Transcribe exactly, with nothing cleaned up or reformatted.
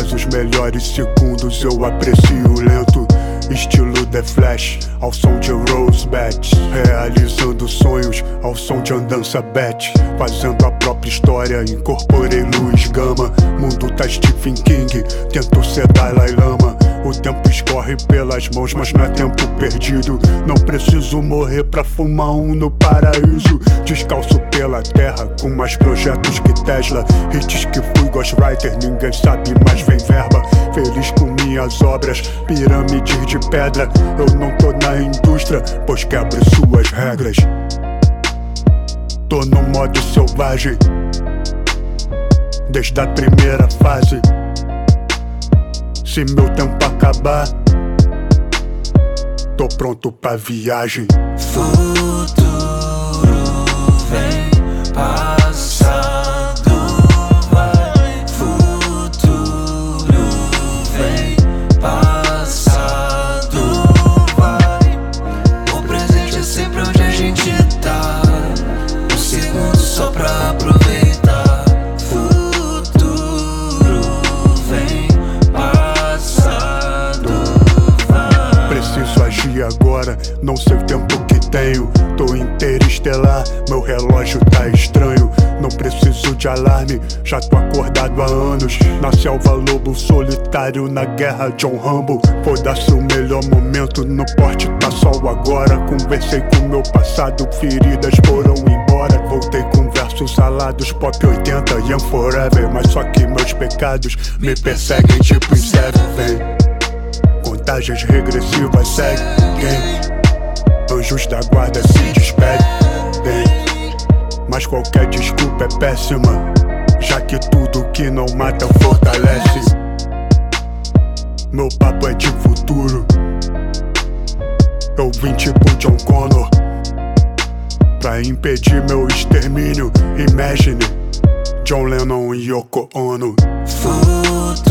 Mas os melhores segundos eu aprecio lento, estilo The Flash, ao som de Rosebud. Realizando sonhos ao som de Andança Beth. Fazendo a própria história, incorporei luz, gama. Mundo tá Stephen King, tento ser Dalai Lama. O tempo escorre pelas mãos, mas não é tempo perdido. Não preciso morrer pra fumar um no paraíso. Descalço pela terra, com mais projetos que Tesla. Hits que fui ghostwriter, ninguém sabe, mas vem verba. Feliz com minhas obras, pirâmides de pedra. Eu não tô na indústria, pois quebro suas regras. Tô no modo selvagem, desde a primeira fase. Se meu tempo acabar, tô pronto pra viagem. Futuro vem, passado vai. Futuro vem, passado vai. O presente é sempre onde a gente tá. Um segundo só pra aproveitar. Preciso agir agora, não sei o tempo que tenho. Tô interestelar, meu relógio tá estranho. Não preciso de alarme, já tô acordado há anos. Na selva lobo solitário, na guerra John Rambo. Foda-se o melhor momento, no porte tá sol agora. Conversei com meu passado, feridas foram embora. Voltei com versos alados, pop oitenta, young forever. Mas só que meus pecados me perseguem tipo em Seven. Contagens regressivas seguem, anjos da guarda se despedem. Mas qualquer desculpa é péssima, já que tudo que não mata fortalece. Meu papo é de futuro, eu vim tipo John Connor pra impedir meu extermínio. Imagine John Lennon e Yoko Ono. Futuro